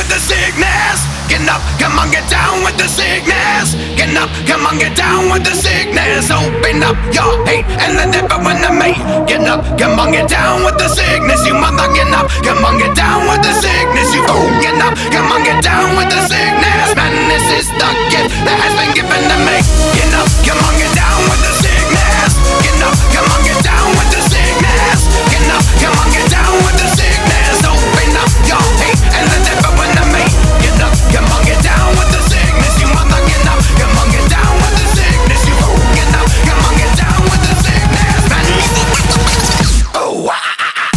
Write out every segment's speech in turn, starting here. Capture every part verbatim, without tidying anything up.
with the sickness. Get up, come on, get down with the sickness. Get up, come on, get down with the sickness. Open up your hate and let it burn to me. Get up, come on, get down with the sickness. You mother, get up, come on, get down with the sickness. You oh, get up, come on, get down with the sickness. Madness is the gift that has been given to me. Get up, come on, get down with the sickness. Get up, come on, get down with the sickness. Get up, come on, get down with the sickness. Open up your hate and let it burn to me. Get up, come on, get down with the sickness. You mother, get up, come on, get down with the sickness. You oh, get up, come on, get down with the sickness. Madness. Oh, ah.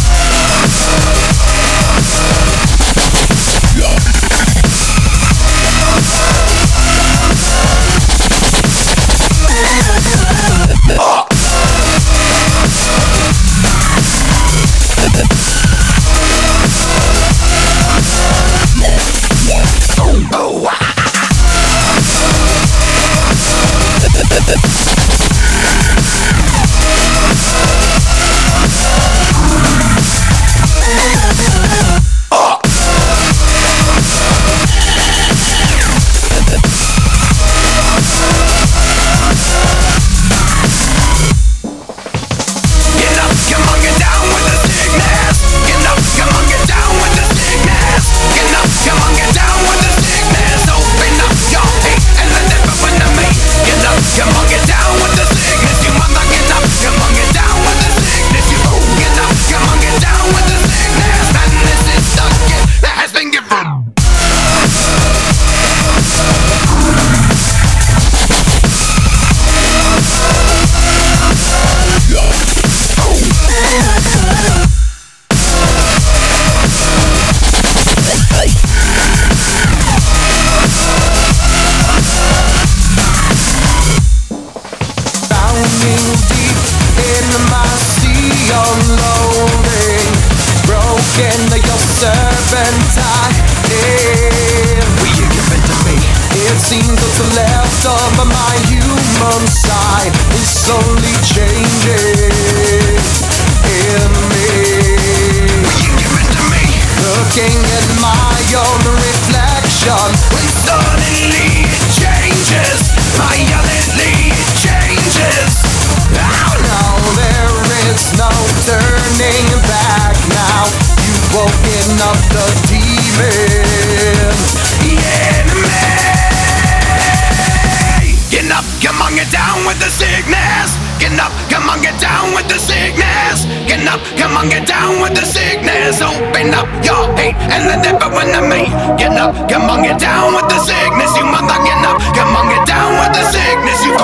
Open up your hate and let it burn to me. Get up, come on, get down with the sickness. You mother, get up, come on, get down with the sickness. You